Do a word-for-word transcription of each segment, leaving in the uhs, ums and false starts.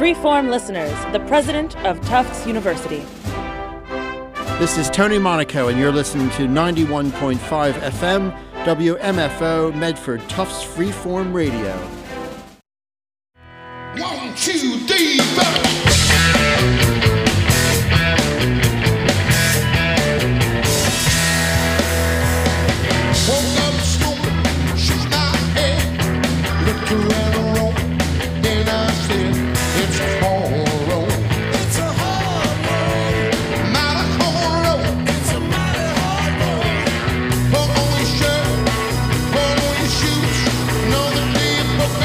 Freeform listeners, the president of Tufts University. This is Tony Monaco, and you're listening to ninety-one point five F M, W M F O, Medford, Tufts Freeform Radio. One, two, three, four. Around the road, then I said, it's a hard road. It's a hard road. Mighty hard road. It's a mighty hard road. Put on your shirt, put on your shoes. Know the day you put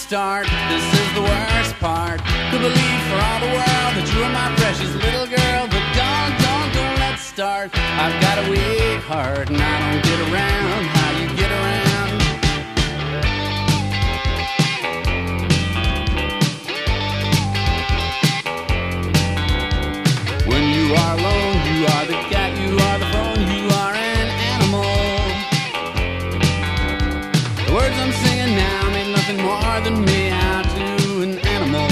start. This is the worst part. Could believe for all the world that you are my precious little girl, but don't, don't, don't let's start. I've got a weak heart and I don't get around how you get around. When you are alone, you are the cat, you are the phone, you are an animal. The words I'm singing now mean nothing more than me out to an animal.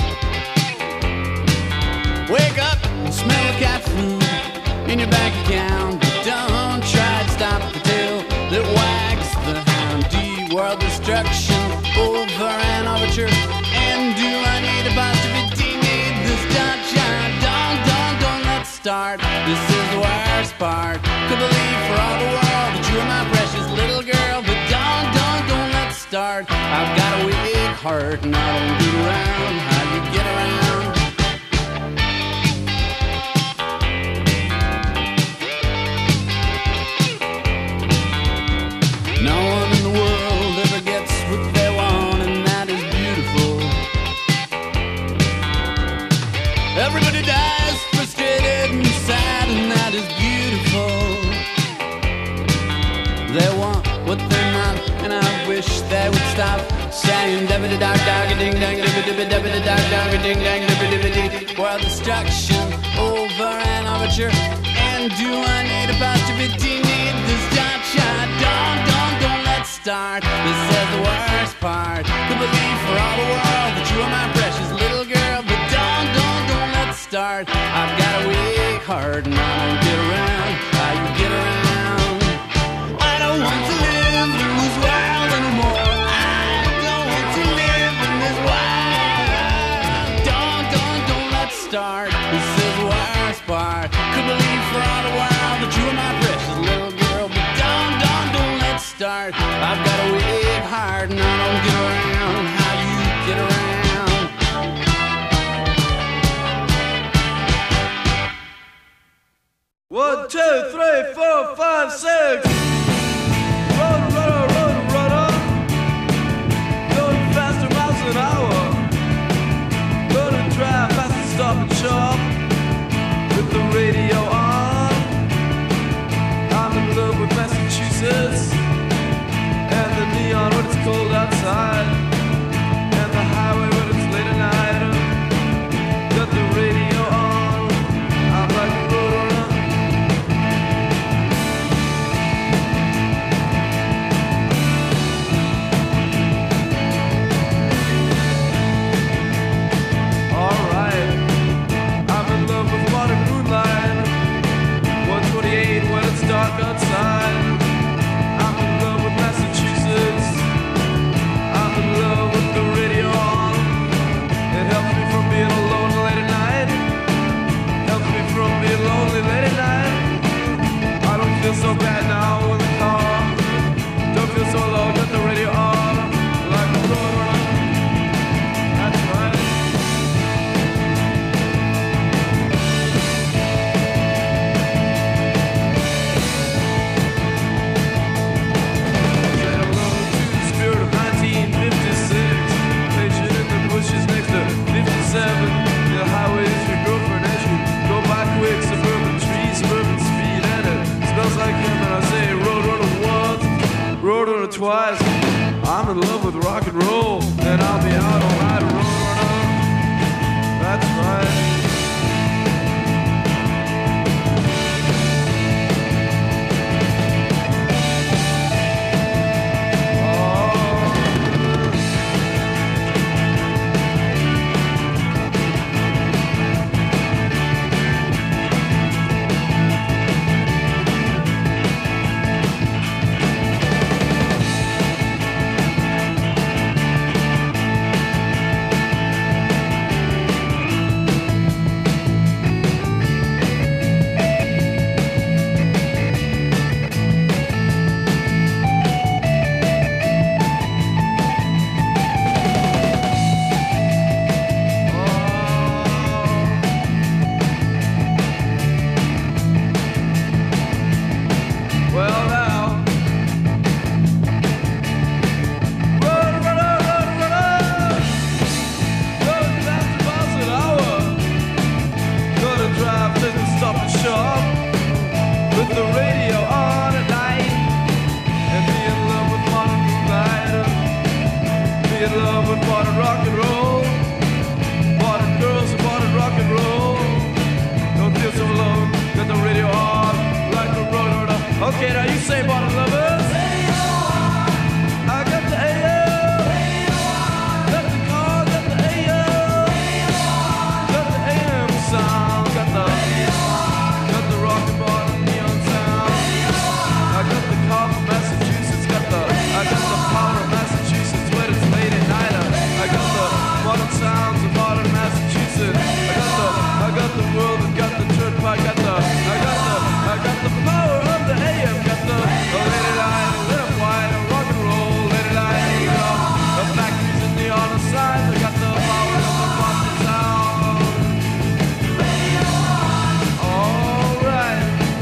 Wake up and smell the cat food in your bank account, but don't try to stop the tail that wags the hound. D-world destruction over an overture. And do I need a positivity? Need this dot shot? Don't, don't, don't let's start. This is the worst part. Could believe for all the world that you are my precious little girl, but don't, don't, don't let's start. I've got a weak heart and I don't get around how you get around. No one in the world ever gets what they want, and that is beautiful. Everybody dies frustrated and sad, and that is beautiful. They want what they're not, and I wish they would stop saying dabba da dog dog a ding dang dabba dabba dabba da dog dog a ding dang dabba dabba dee. World destruction over an overture. And do I need a positivity? Need this dot shot? Don't, don't, don't let's start. This is the worst part. Could believe for all the world that you are my precious little girl, but don't, don't, don't let's start. I've got a weak heart and I don't get around how you get around. I don't want to live in this world anymore. I don't want to live in this world. Don't, don't, don't let's start. This is the worst part. Could believe for all the world that you are my precious little girl, but don't, don't, don't let's start. I've got a weak heart and I don't get around. be in love with modern rock and roll. Modern girls and modern rock and roll. Don't feel so alone, got the radio on, like a rotor. Okay, now you say modern lovers. I got the A O. Got the car, got the A O. Got the A M sound, got the got the rock and modern neon sound. I got the car from Massachusetts, got the I got the power of Massachusetts when it's late at night. I got the modern sounds of modern Massachusetts. I got the I got the world and got the turnpike, got the I got the I got the power of the A M, got the oh, let it lie, let it white, rock and roll, let it lie, let it go. The factories in the other side, I got the power of the Boston sound. All right.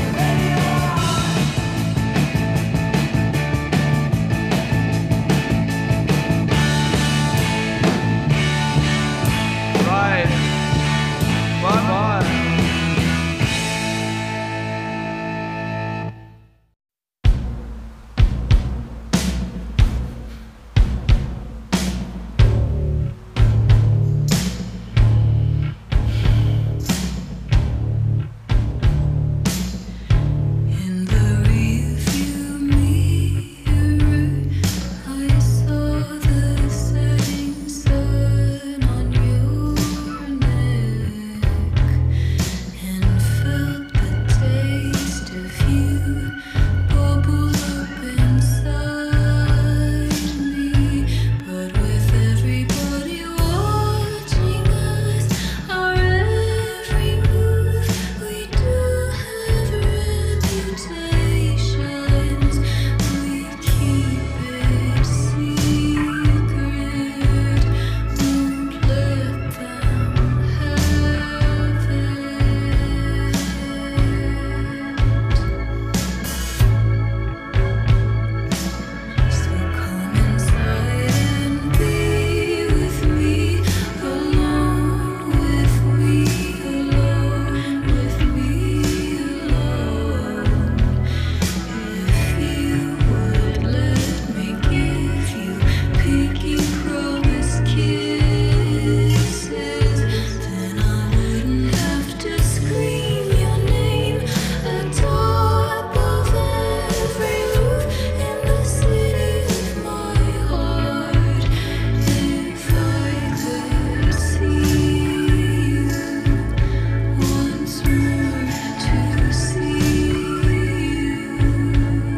Right. Bye bye. In the rearview mirror, I saw the setting sun on your neck and felt the taste of you bubble up inside me. But with everybody watching us, our every move, we do have reputations. We keep it secret, won't let them have it. So come inside and be with me, alone with me, alone with me, alone. If you would let me give you pinky promise kisses, then I wouldn't have to scream your name atop of every roof in the city of my heart. If I could see you once more, to see you.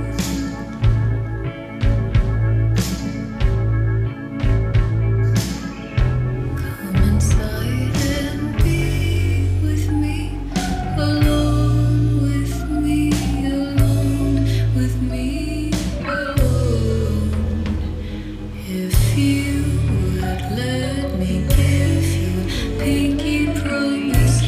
Come inside and be with me, alone with me, alone with me, alone. If you would let me give you pinky promise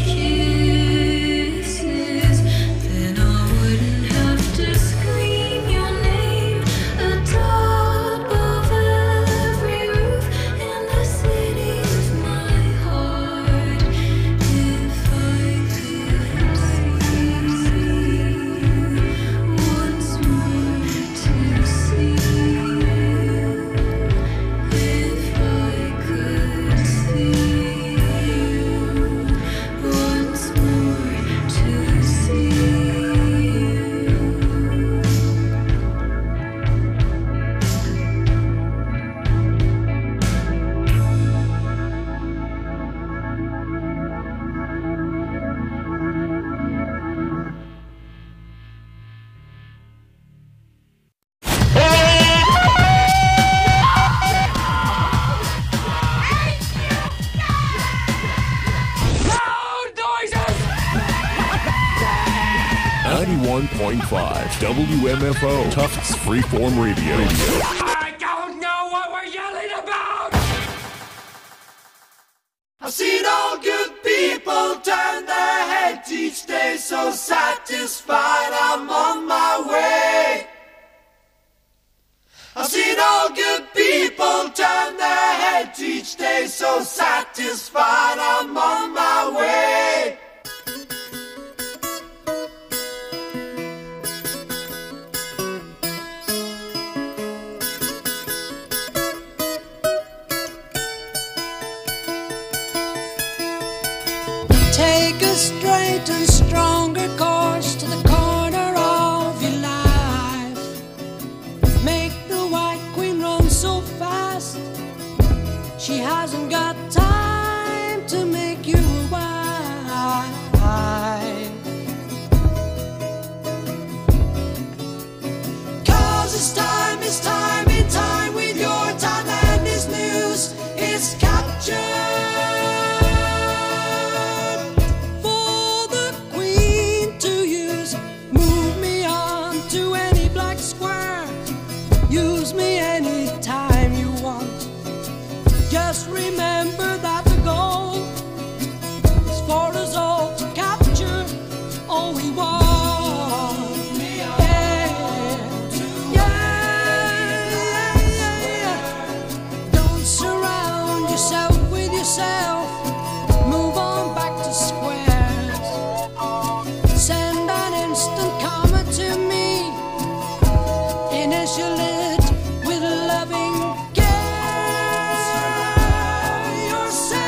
kisses, then I wouldn't have to scream your name atop of every roof in the city of my heart. If I could see you once more, to see you. If I could see you once more, to see you. ninety-one point five W M F O Tufts Freeform Radio. I don't know what we're yelling about! I've seen all good people turn their heads each day, so satisfied I'm on my way. I've seen all good people turn their heads each day, so satisfied I'm on my way. Take a straight and stronger course to the corner of your life. Make the White Queen run so fast, she hasn't got time to make you a wife. Cause it's time, it's time, in time with your time and this news is captured. For the Queen to use, move me on to any black square. Use me anytime you want. Just remember that the goal is for us all to capture all we want. Yeah, yeah, yeah, yeah. Don't surround yourself with yourself. Move on back to squares. Send an instant comment to me. Initial it with loving care. Yourself.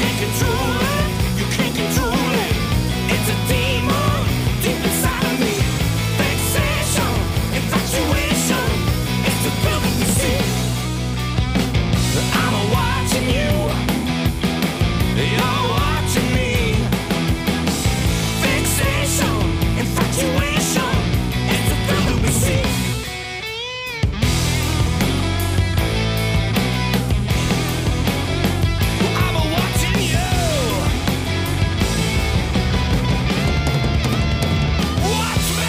can't control it. You can't control it. It's a demon deep inside of me. Fixation, infatuation. It's the thrill that you see. I'm watching you. You're watching me. Fixation, infatuation. It's the thrill that we see. I'm watching you. Watch me.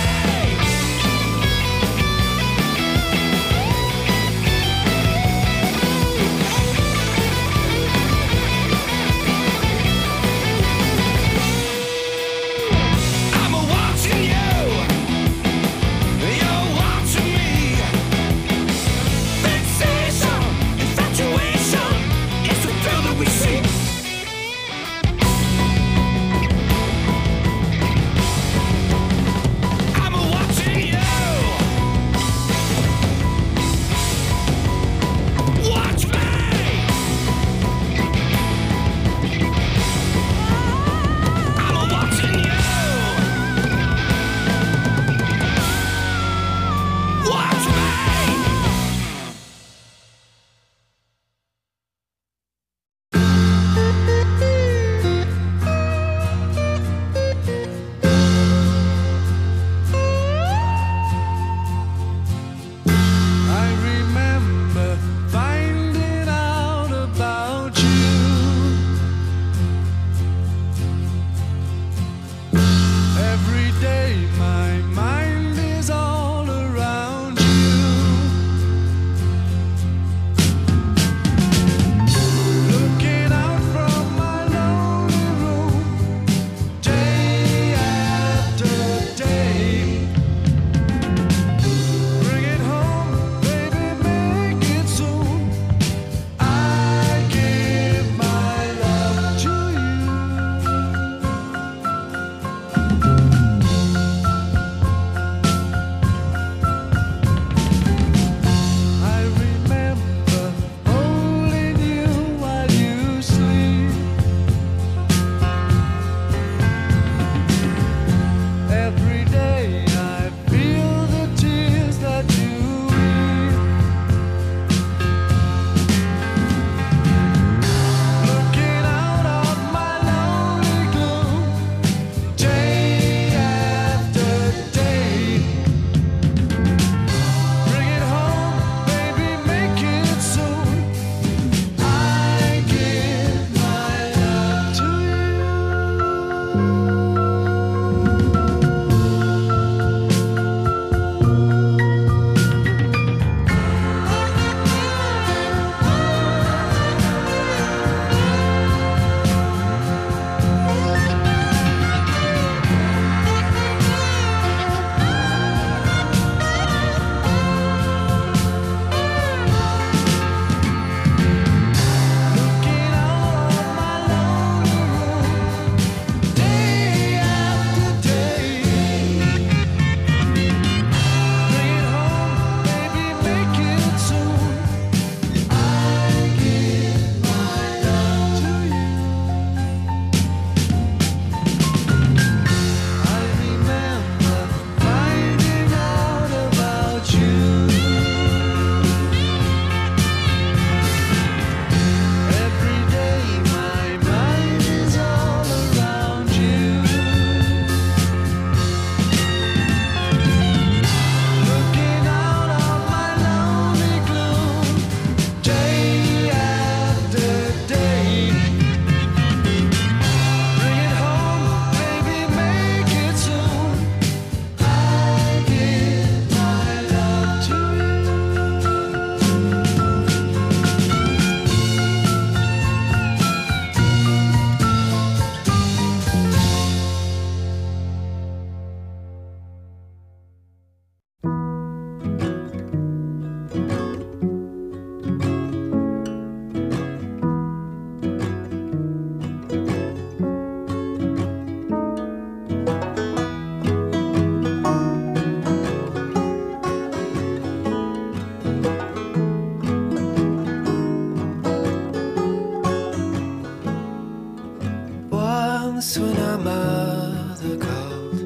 Once when our mother called,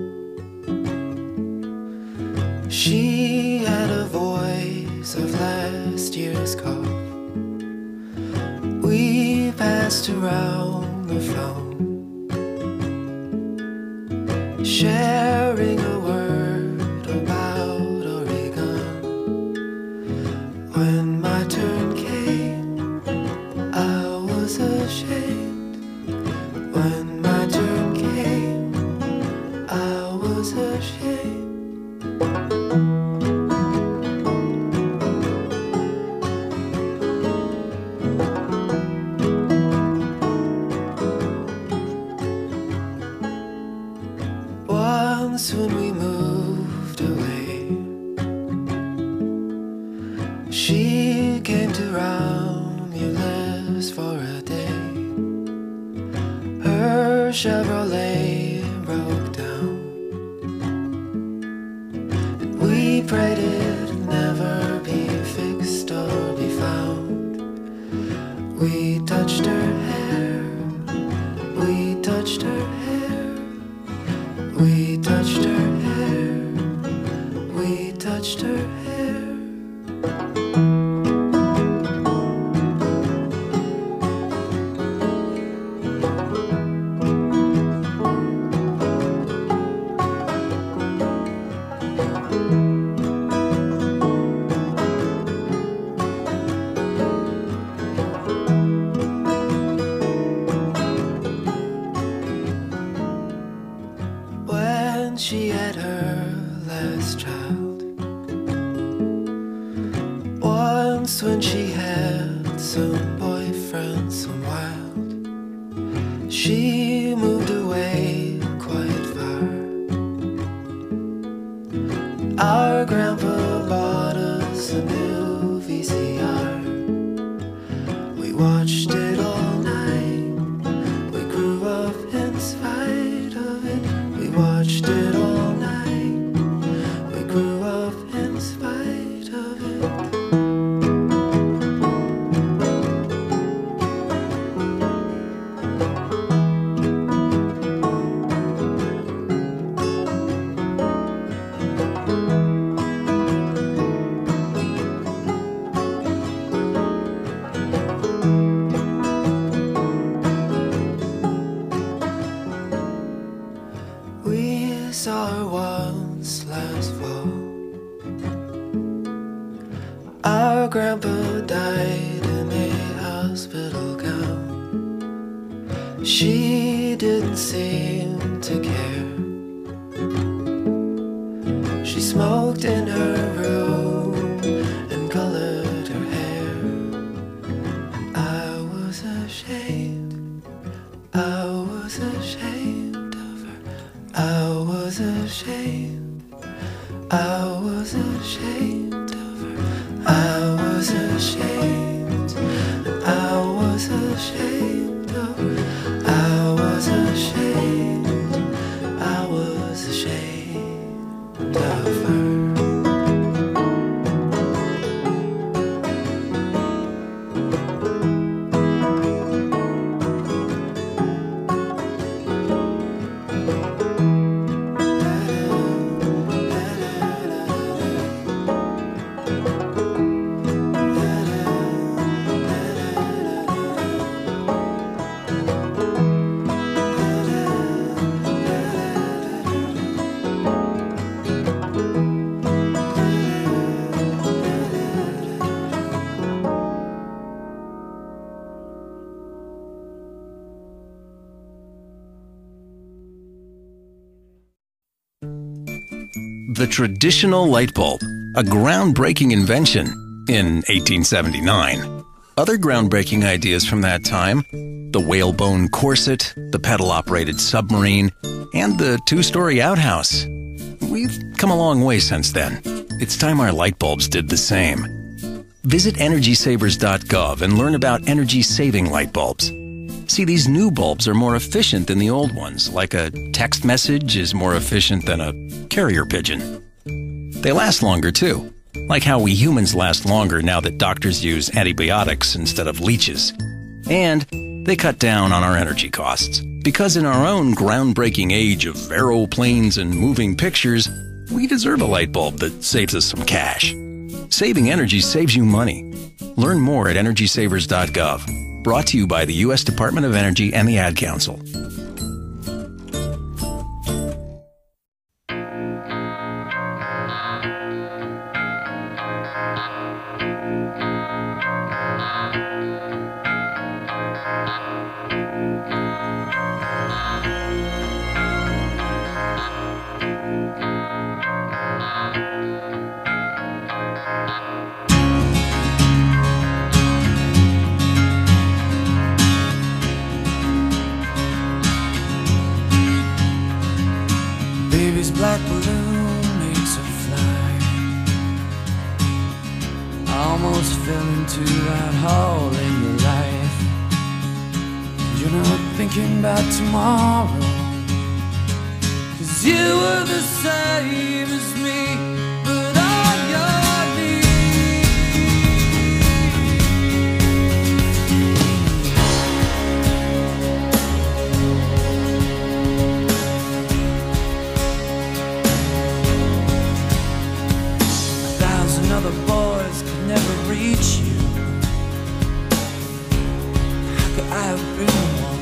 she had a voice of last year's cough. We passed around the phone, sharing a word about Oregon. When my turn came, I was ashamed. When my turn came, I was ashamed. Once when we moved away, she came to Romulus for a day. Her Chevrolet broke down, and we prayed it'd never be fixed or be found. We touched her hair, we touched her hair, we touched her hair, we touched her hair. When she had her last child, once when she had some boyfriend, some wild, she moved away quite far. Our grandpa bought us a new V C R. We watched it all night, we grew up in spite of it. We watched it all night, we grew up in spite of it. We saw her once last fall. Our grandpa died in a hospital gown. She didn't seem to care. She smoked in her room and colored her hair. And I was ashamed, I was ashamed of her. I was ashamed, I was ashamed of her. I was ashamed, I was ashamed of her. I was ashamed, I was ashamed of her. The traditional light bulb, a groundbreaking invention in eighteen seventy-nine. Other groundbreaking ideas from that time, the whalebone corset, the pedal-operated submarine, and the two-story outhouse. We've come a long way since then. It's time our light bulbs did the same. Visit energy savers dot gov and learn about energy-saving light bulbs. See, these new bulbs are more efficient than the old ones, like a text message is more efficient than a carrier pigeon. They last longer, too, like how we humans last longer now that doctors use antibiotics instead of leeches. And They cut down on our energy costs. Because in our own groundbreaking age of aeroplanes and moving pictures, we deserve a light bulb that saves us some cash. Saving energy saves you money. Learn more at energy savers dot gov. Brought to you by the U S Department of Energy and the Ad Council. Baby's black balloon makes her fly. I almost fell into that hole in your life. You're not thinking about tomorrow, 'cause you were the same as me, but on your knees. A thousand other boys could never reach you. How could I have been one?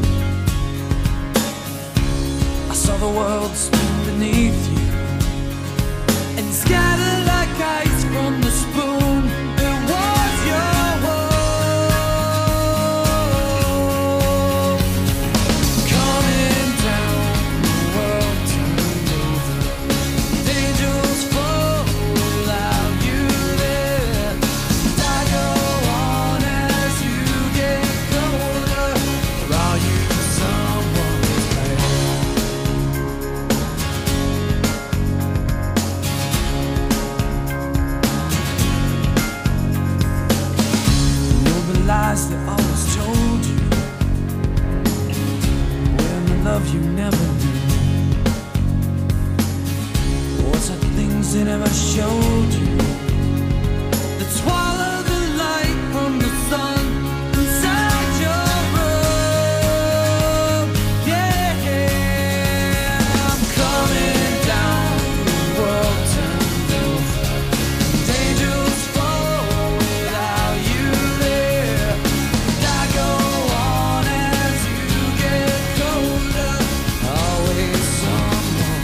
I saw the world spin beneath you and scatter like ice from the spoon. It was your world. Coming down, the world turned over. Angels fall without you there. And I go on as you get colder. Or are you someone's better? Know the lies they always told you, when the love you never knew. What's the things they never showed you that swallow the light from the sun inside your room? Yeah, I'm coming down, the world turned over. And angels fall without you there. And I go on as you get colder. Always someone.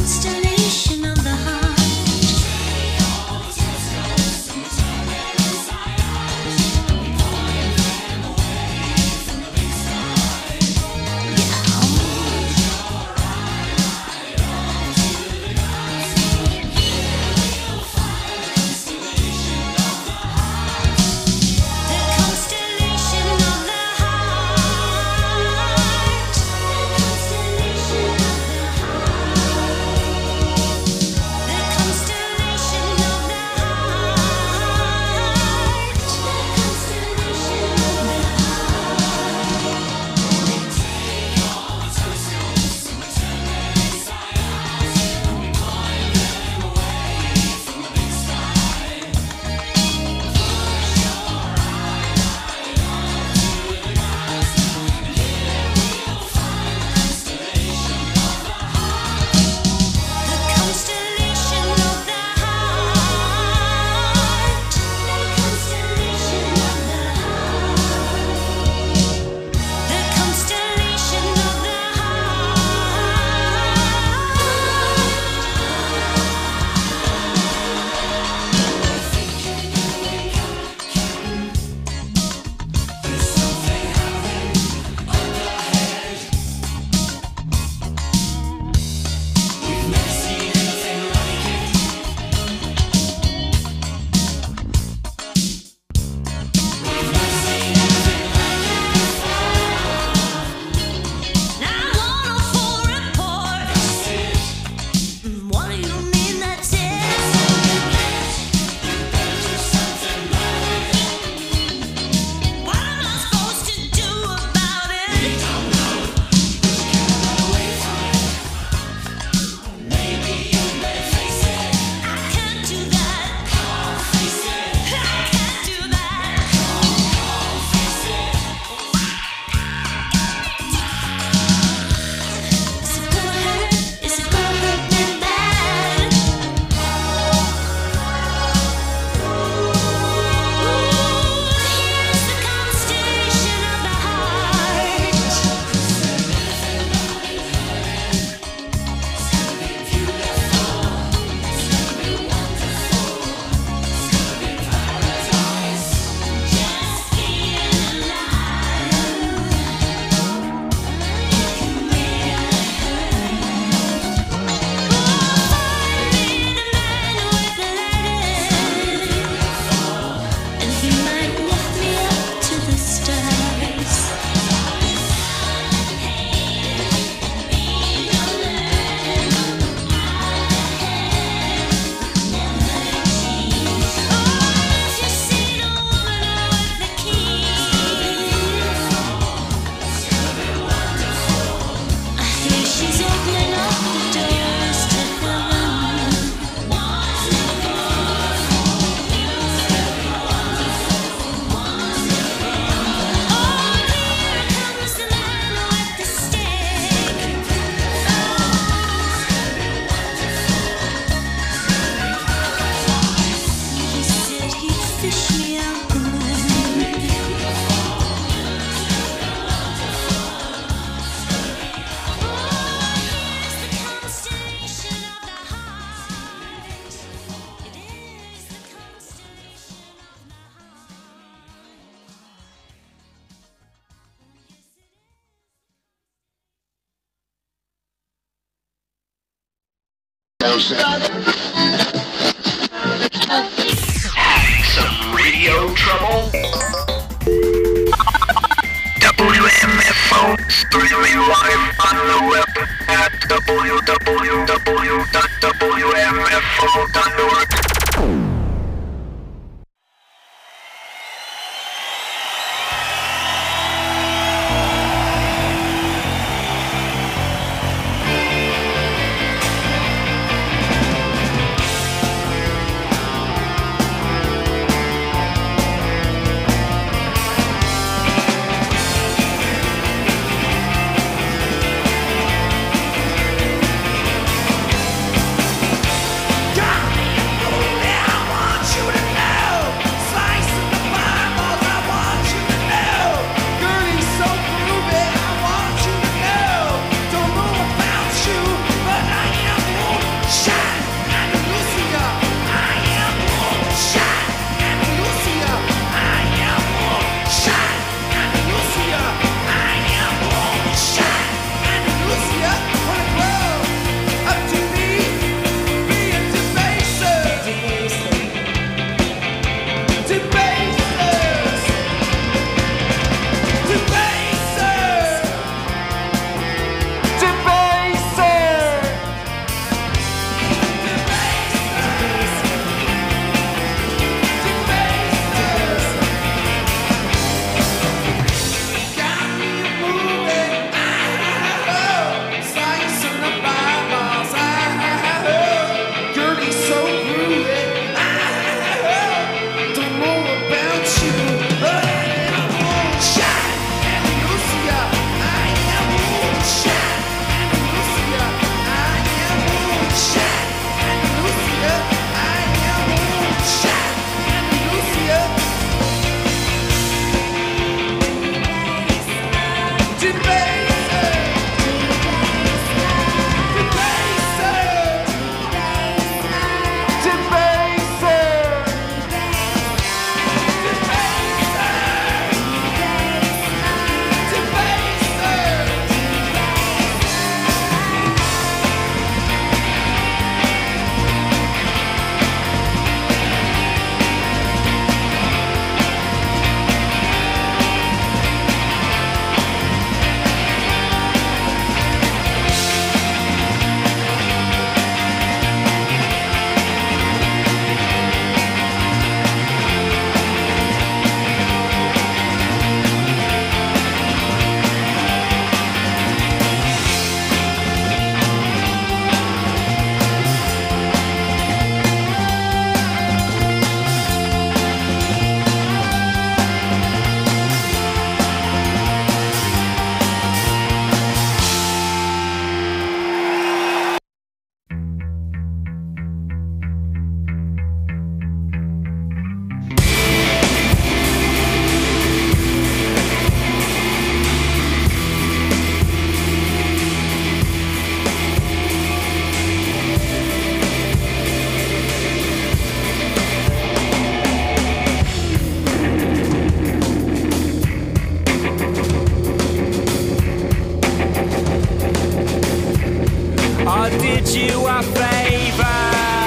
constellation of the heart. Having some radio trouble? W M F O streaming live on the web at w w w dot w m f o dot org. God! did you a favor.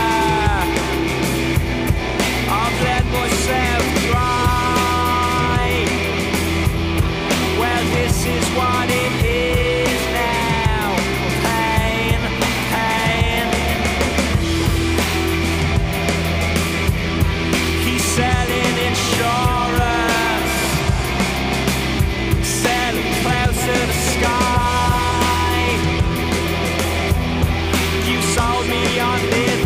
I've let myself dry. Well, this is what it is now. Pain, pain. He's selling insurance, selling clouds to the sky. You sold me on this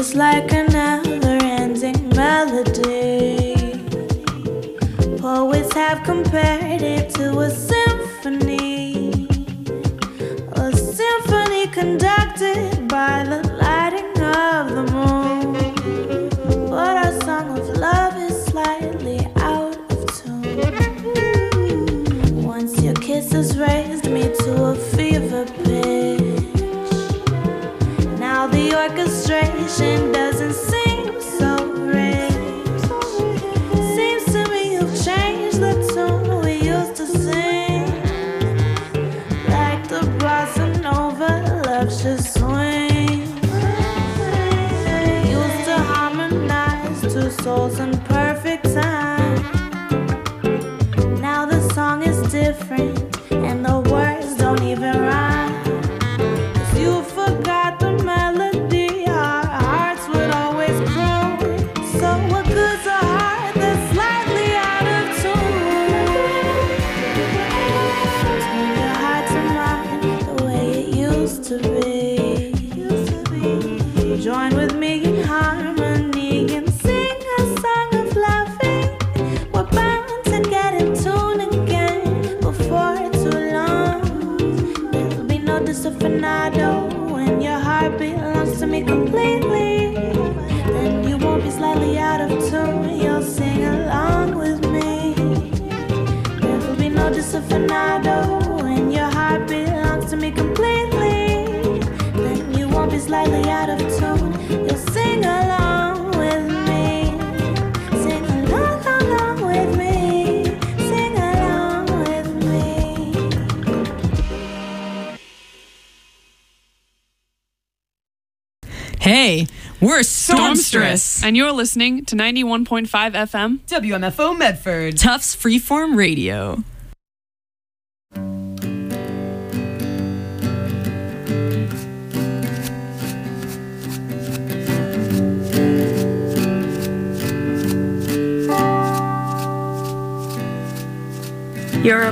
is like a never-ending melody. Poets have compared it to a symphony, a symphony conducted by the lighting of the moon. But our song of love is slightly out of tune. Once your kisses raised me to a fever pitch. Now the orchestration doesn't seem so rich. Seems to me you've changed the tune we used to sing. Like the bossa nova loves to swing. Used to harmonize two souls in perfect time. Now the song is different and the words don't even rhyme. 'Cause you forgot the melody our hearts would always croon. So what good's a heart that's slightly out of tune? Turn your heart to mine the way it used to be. Join with me in harmony and sing a song of loving. We're bound to get in tune again before too long. There'll be no disafinado when your heart belongs to me completely. Then you won't be slightly out of tune. You'll sing along with me. There'll be no disafinado when your heart belongs to me completely. Then you won't be slightly out of tune. You'll sing along with me. Sing along, along with me. Sing along with me. Hey, we're Stormstress. And you're listening to ninety-one point five F M W M F O Medford. Tufts Freeform Radio. You're a